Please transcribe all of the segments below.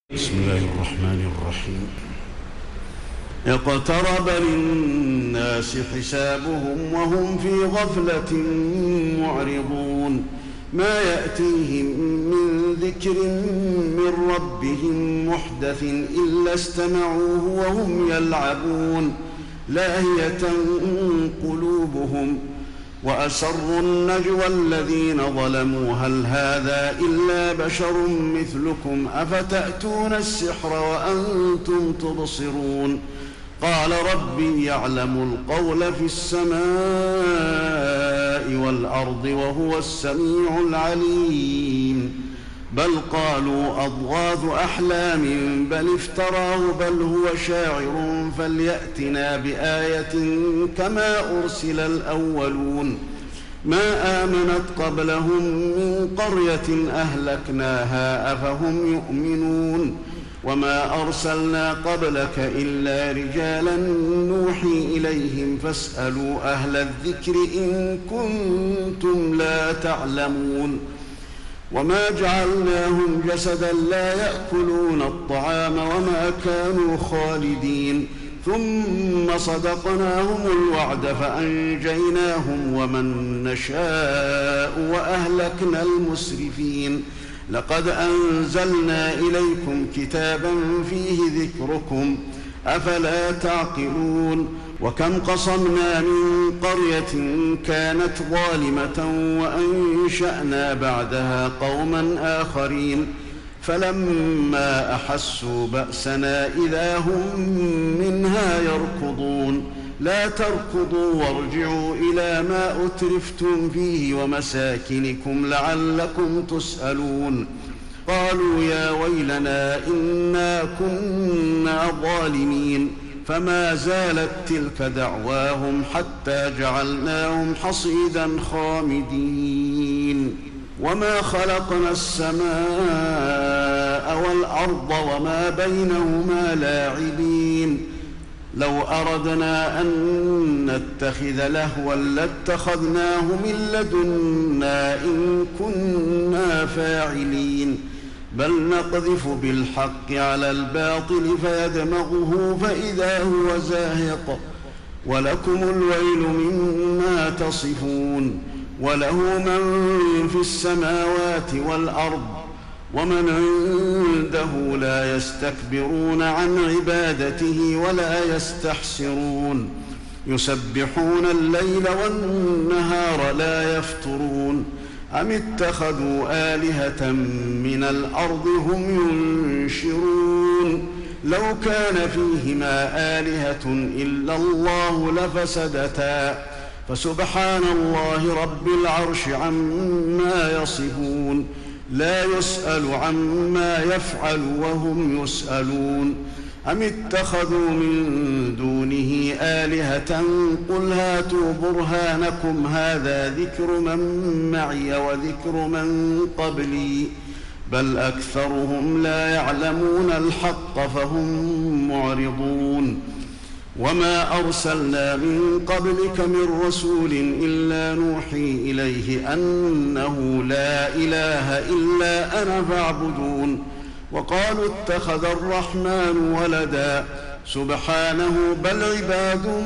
بسم الله الرحمن الرحيم. اقترب للناس حسابهم وهم في غفلة معرضون ما يأتيهم من ذكر من ربهم محدث إلا استمعوه وهم يلعبون لاهية قلوبهم وأسروا النجوى الذين ظلموا هل هذا إلا بشر مثلكم أفتأتون السحر وأنتم تبصرون قال ربي يعلم القول في السماء والأرض وهو السميع العليم بل قالوا أضغاث أحلام بل افتراه بل هو شاعر فليأتنا بآية كما أرسل الأولون ما آمنت قبلهم من قرية أهلكناها أفهم يؤمنون وما أرسلنا قبلك إلا رجالا نوحي إليهم فاسألوا أهل الذكر إن كنتم لا تعلمون وما جعلناهم جسدا لا يأكلون الطعام وما كانوا خالدين ثم صدقناهم الوعد فأنجيناهم ومن نشاء وأهلكنا المسرفين لقد أنزلنا إليكم كتابا فيه ذكركم أفلا تعقلون وكم قصمنا من قرية كانت ظالمة وأنشأنا بعدها قوما آخرين فلما أحسوا بأسنا إذا هم منها يركضون لا تركضوا وارجعوا إلى ما أترفتم فيه ومساكنكم لعلكم تسألون قالوا يا ويلنا إنا كنا ظالمين فما زالت تلك دعواهم حتى جعلناهم حصيدا خامدين وما خلقنا السماء والأرض وما بينهما لاعبين لو أردنا أن نتخذ لهوا لاتخذناه من لدنا إن كنا فاعلين بل نقذف بالحق على الباطل فيدمغه فإذا هو زاهق ولكم الويل مما تصفون وله من في السماوات والأرض ومن عنده لا يستكبرون عن عبادته ولا يستحسرون يسبحون الليل والنهار لا يفترون أم اتخذوا آلهة من الأرض هم ينشرون لو كان فيهما آلهة إلا الله لفسدتا فسبحان الله رب العرش عما يصفون لا يسأل عما يفعل وهم يسألون أم اتخذوا من دونه آلهة قل هاتوا برهانكم هذا ذكر من معي وذكر من قبلي بل أكثرهم لا يعلمون الحق فهم معرضون وما أرسلنا من قبلك من رسول إلا نوحي إليه أنه لا إله إلا أنا فاعبدون وقالوا اتخذ الرحمن ولدا سبحانه بل عباد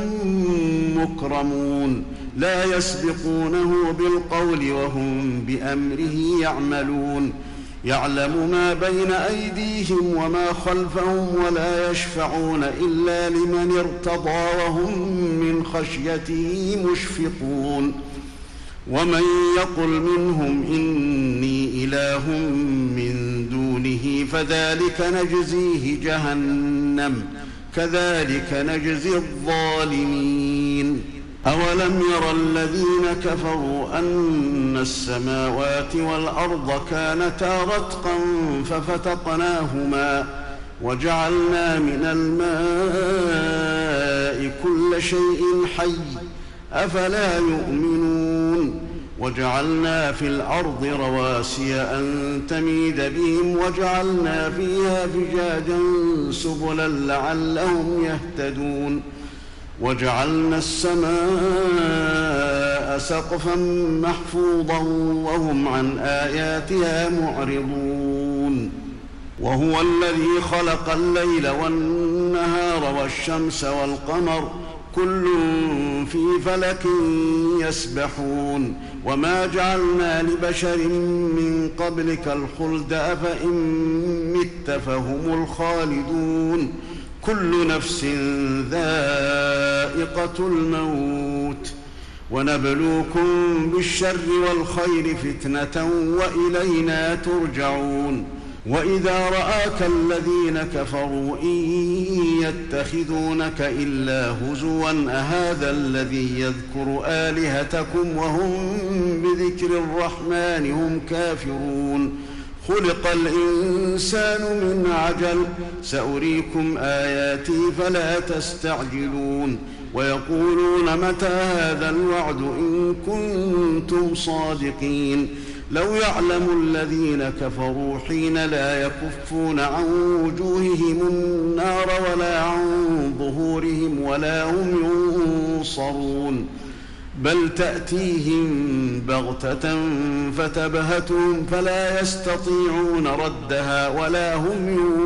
مكرمون لا يسبقونه بالقول وهم بأمره يعملون يعلم ما بين أيديهم وما خلفهم ولا يشفعون إلا لمن ارتضى وهم من خشيته مشفقون ومن يقل منهم إني إله من دونه فذلك نجزيه جهنم كذلك نجزي الظالمين أولم ير الذين كفروا أن السماوات والأرض كانتا رتقا ففتقناهما وجعلنا من الماء كل شيء حي أفلا يؤمنون وجعلنا في الأرض رواسي أن تميد بهم وجعلنا فيها فجاجا سبلا لعلهم يهتدون وجعلنا السماء سقفا محفوظا وهم عن آياتها معرضون وهو الذي خلق الليل والنهار والشمس والقمر كل في فلك يسبحون وما جعلنا لبشر من قبلك الخلد أفإن مت فهم الخالدون كل نفس ذائقة الموت ونبلوكم بالشر والخير فتنة وإلينا ترجعون وإذا رآك الذين كفروا إن يتخذونك إلا هزوا أهذا الذي يذكر آلهتكم وهم بذكر الرحمن هم كافرون خلق الإنسان من عجل سأريكم آياتي فلا تستعجلون ويقولون متى هذا الوعد إن كنتم صادقين لو يعلم الذين كفروا حين لا يكفون عن وجوههم النار ولا عن ظهورهم ولا هم ينصرون بل تأتيهم بغتة فتبهتهم فلا يستطيعون ردها ولا هم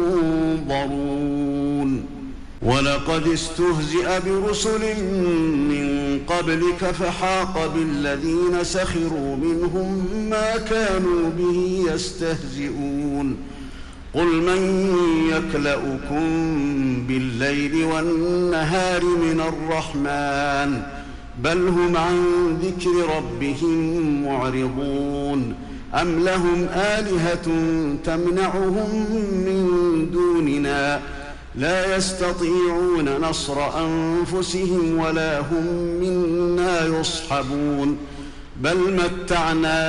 ينظرون ولقد استهزئ برسل من قبلك فحاق بالذين سخروا منهم ما كانوا به يستهزئون قل من يكلؤكم بالليل والنهار من الرحمن بل هم عن ذكر ربهم معرضون أم لهم آلهة تمنعهم من دوننا لا يستطيعون نصر أنفسهم ولا هم منا يصحبون بل متعنا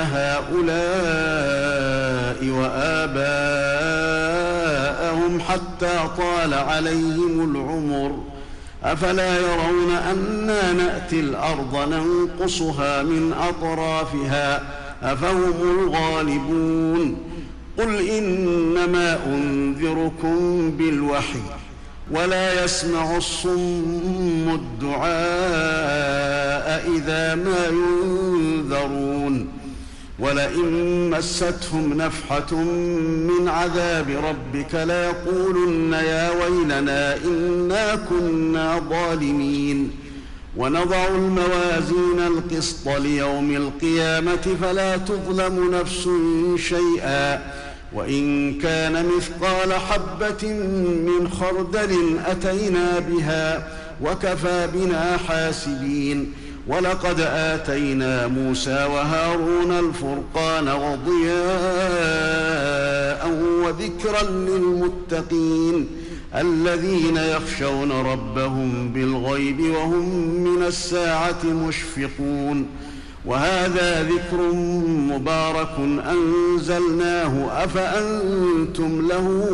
هؤلاء وآباءهم حتى طال عليهم العمر أفلا يرون أنا نأتي الأرض ننقصها من أطرافها أفهم الغالبون قل إنما أنذركم بالوحي ولا يسمع الصم الدعاء إذا ما ينذرون ولئن مستهم نفحة من عذاب ربك ليقولن يا ويلنا إنا كنا ظالمين ونضع الموازين القسط ليوم القيامة فلا تظلم نفس شيئا وإن كان مثقال حبة من خردل أتينا بها وكفى بنا حاسبين ولقد آتينا موسى وهارون الفرقان وضياء وذكرا للمتقين الذين يخشون ربهم بالغيب وهم من الساعة مشفقون وهذا ذكر مبارك أنزلناه أفأنتم له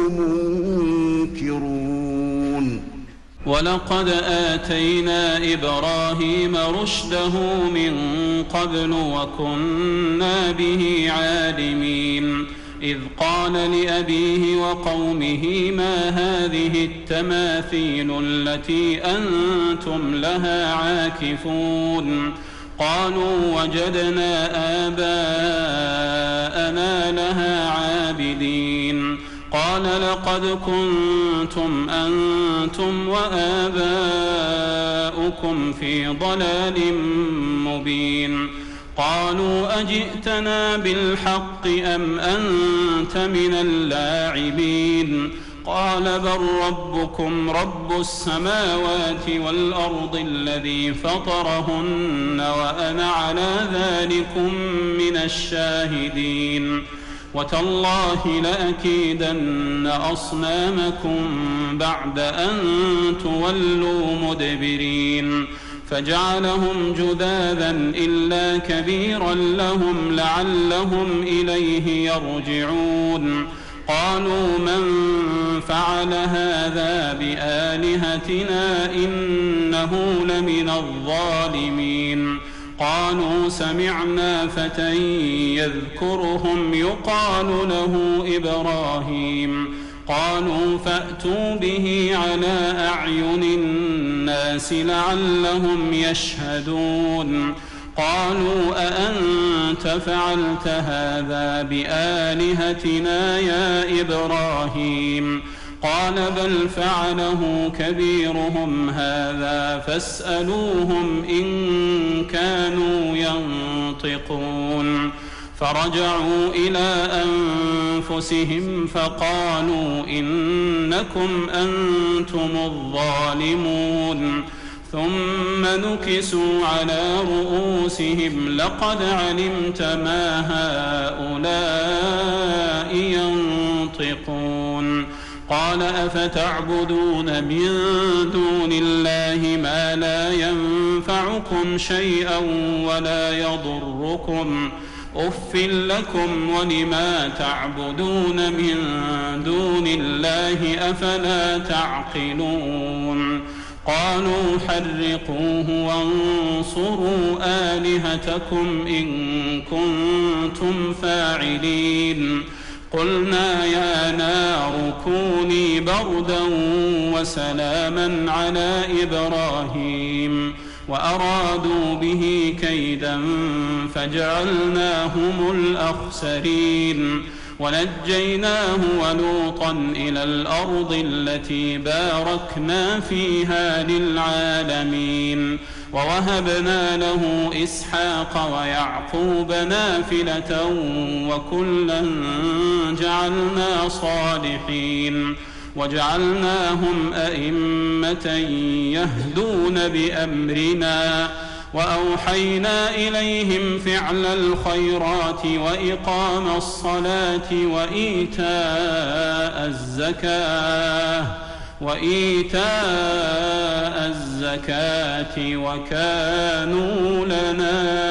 منكرون ولقد آتينا إبراهيم رشده من قبل وكنا به عالمين إذ قال لأبيه وقومه ما هذه التماثيل التي أنتم لها عاكفون قالوا وجدنا آباءنا لها عابدين قال لقد كنتم أنتم وآباؤكم في ضلال مبين قالوا أجئتنا بالحق أم أنت من اللاعبين قال بل ربكم رب السماوات والأرض الذي فطرهن وأنا على ذلكم من الشاهدين وتالله لأكيدن أصنامكم بعد أن تولوا مدبرين فجعلهم جذاذا إلا كبيرا لهم لعلهم إليه يرجعون قالوا من فعل هذا بآلهتنا إنه لمن الظالمين قالوا سمعنا فتى يذكرهم يقال له إبراهيم قالوا فأتوا به على أعين الناس لعلهم يشهدون قالوا أأنت فعلت هذا بآلهتنا يا إبراهيم قال بل فعله كبيرهم هذا فاسألوهم إن كانوا ينطقون فرجعوا إلى أنفسهم فقالوا إنكم أنتم الظالمون ثم نكسوا على رؤوسهم لقد علمت ما هؤلاء ينطقون قال أفتعبدون من دون الله ما لا ينفعكم شيئا ولا يضركم أف لكم ولما تعبدون من دون الله أفلا تعقلون قالوا حرقوه وانصروا آلهتكم إن كنتم فاعلين قلنا يا نار كوني بردا وسلاما على إبراهيم وأرادوا به كيدا فجعلناهم الأخسرين ونجيناه ولوطا إلى الأرض التي باركنا فيها للعالمين ووهبنا له إسحاق ويعقوب نافلة وكلا جعلنا صالحين وجعلناهم أئمة يهدون بأمرنا وأوحينا إليهم فعل الخيرات وإقام الصلاة وإيتاء الزكاة وكانوا لنا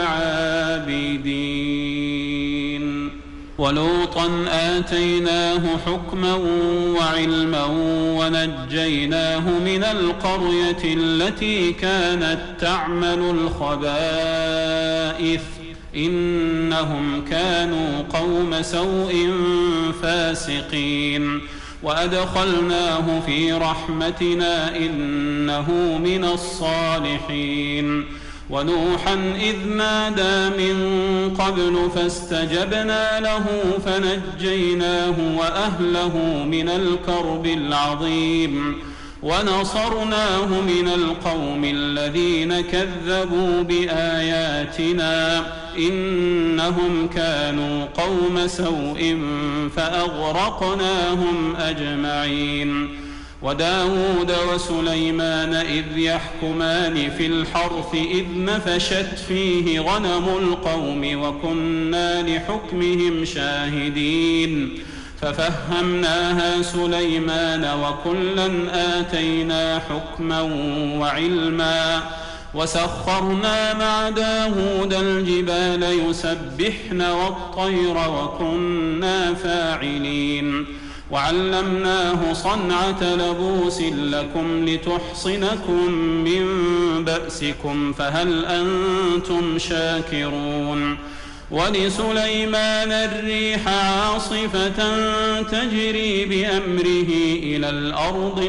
عابدين ولوطا آتيناه حكما وعلما ونجيناه من القرية التي كانت تعمل الخبائث إنهم كانوا قوم سوء فاسقين وأدخلناه في رحمتنا إنه من الصالحين ونوحا إذ نادى من قبل فاستجبنا له فنجيناه وأهله من الكرب العظيم ونصرناه من القوم الذين كذبوا بآياتنا إنهم كانوا قوم سوء فأغرقناهم أجمعين وداود وسليمان إذ يحكمان في الحرث إذ نفشت فيه غنم القوم وكنا لحكمهم شاهدين ففهمناها سليمان وكلا آتينا حكما وعلما وسخرنا مع داود الجبال يسبحن والطير وكنا فاعلين وعلمناه صنعة لبوس لكم لتحصنكم من بأسكم فهل أنتم شاكرون ولسليمان الريح عاصفة تجري بأمره إلى الأرض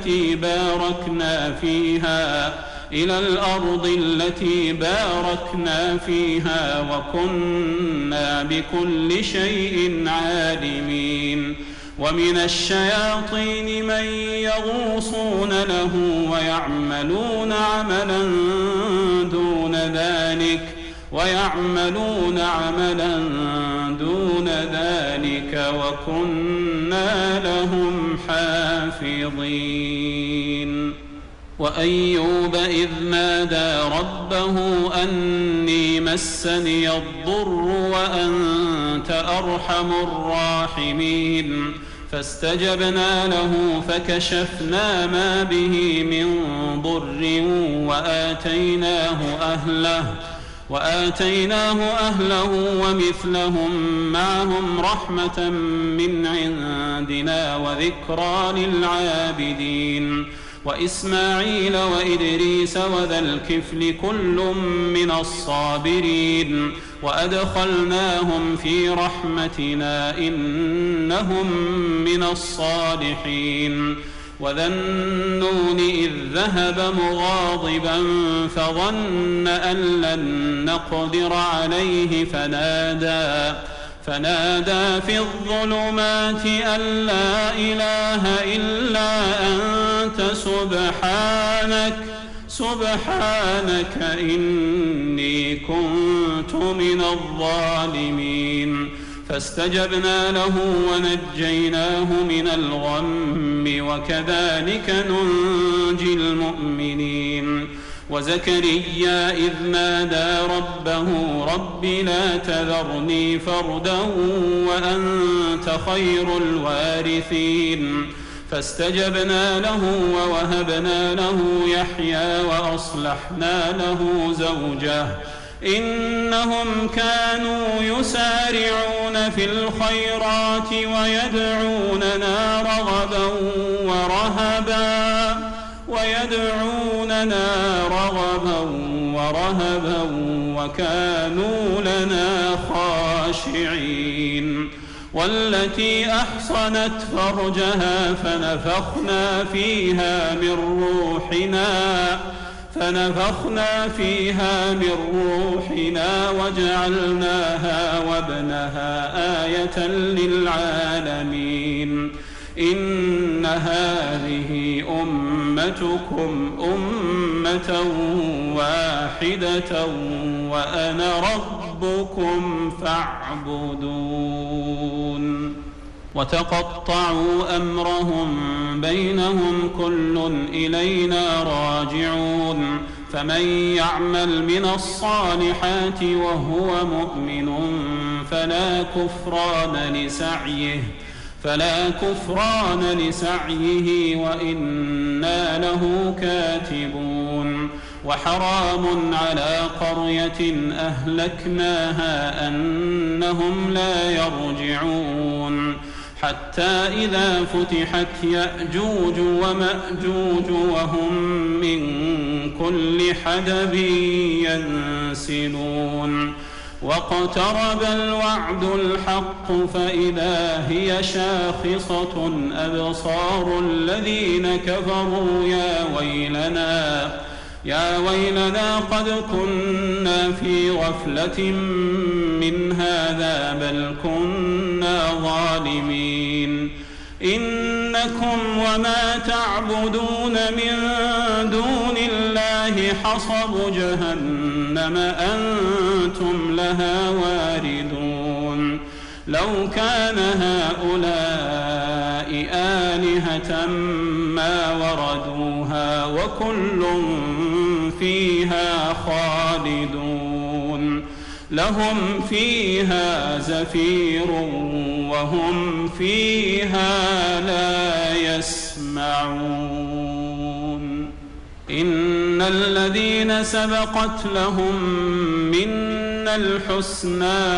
التي باركنا فيها وكنا بكل شيء عالمين ومن الشياطين من يغوصون له ويعملون عملا دون ذلك وكنا لهم حافظين وأيوب إذ نادى ربه أني مسني الضر وأنت أرحم الراحمين فاستجبنا له فكشفنا ما به من ضر وآتيناه أهله ومثلهم معهم رحمة من عندنا وذكرى للعابدين وإسماعيل وإدريس وذا الكفل كل من الصابرين وأدخلناهم في رحمتنا إنهم من الصالحين وذا النون إذ ذهب مغاضبا فظن أن لن نقدر عليه فنادى في الظلمات أن لا إله إلا أنت سبحانك إني كنت من الظالمين فاستجبنا له ونجيناه من الغم وكذلك ننجي المؤمنين وزكريا إذ نادى ربه رب لا تذرني فردا وأنت خير الوارثين فاستجبنا له ووهبنا له يحيى وأصلحنا له زوجه إنهم كانوا يسارعون في الخيرات ويدعوننا رغبا ورهبا وكانوا لنا خاشعين والتي أحصنت فرجها فنفخنا فيها من روحنا وجعلناها وابنها آية للعالمين إن هذه أمتكم أمة واحدة وأنا ربكم فاعبدون وتقطعوا أمرهم بينهم كل إلينا راجعون فمن يعمل من الصالحات وهو مؤمن فلا كفران لسعيه وإنا له كاتبون وحرام على قرية أهلكناها أنهم لا يرجعون حتى إذا فتحت يأجوج ومأجوج وهم من كل حدب ينسلون واقترب الوعد الحق فإذا هي شاخصة أبصار الذين كفروا يا ويلنا قد كنا في غفلة من هذا بل كنا ظالمين إنكم وما تعبدون من دون الله حصب جهنم أنتم لها واردون لو كان هؤلاء آلهة ما وردوها وكل فيها خالدون لهم فيها زفير وهم فيها لا يسمعون إن الذين سبقت لهم منا الحسنى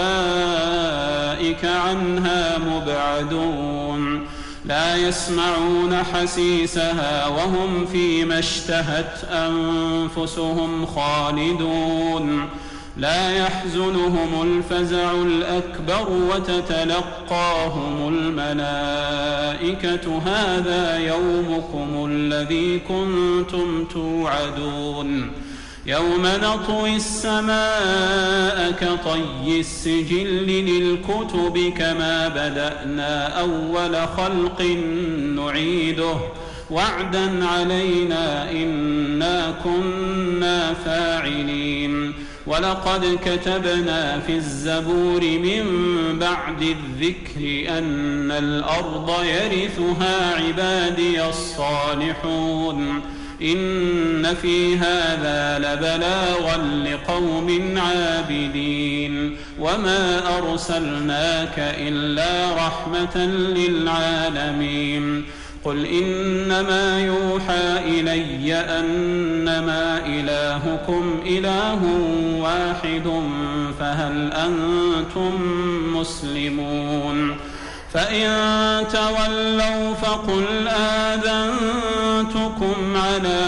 أولئك عنها مبعدون لا يسمعون حسيسها وهم فيما اشتهت أنفسهم خالدون لا يحزنهم الفزع الأكبر وتتلقاهم الملائكة هذا يومكم الذي كنتم توعدون يوم نطوي السماء كطي السجل للكتب كما بدأنا أول خلق نعيده وعدا علينا إنا كنا فاعلين ولقد كتبنا في الزبور من بعد الذكر أن الأرض يرثها عبادي الصالحون إن في هذا لبلاغا لقوم عابدين وما أرسلناك إلا رحمة للعالمين قل إنما يوحى إلي أنما إلهكم إله واحد فهل أنتم مسلمون فإن تولوا فقل آذنتكم على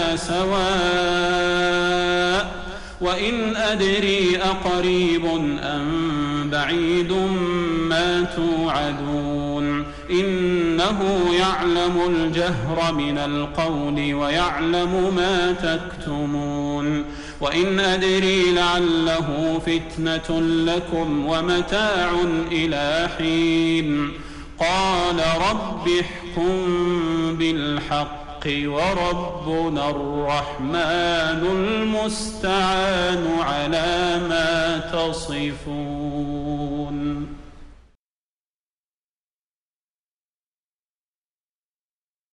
سواء وإن أدري أقريب أم بعيد ما توعدون إنه يعلم الجهر من القول ويعلم ما تكتمون وإن أدري لعله فتنة لكم ومتاع إلى حين قال رب احكم بالحق وربنا الرحمن المستعان على ما تصفون.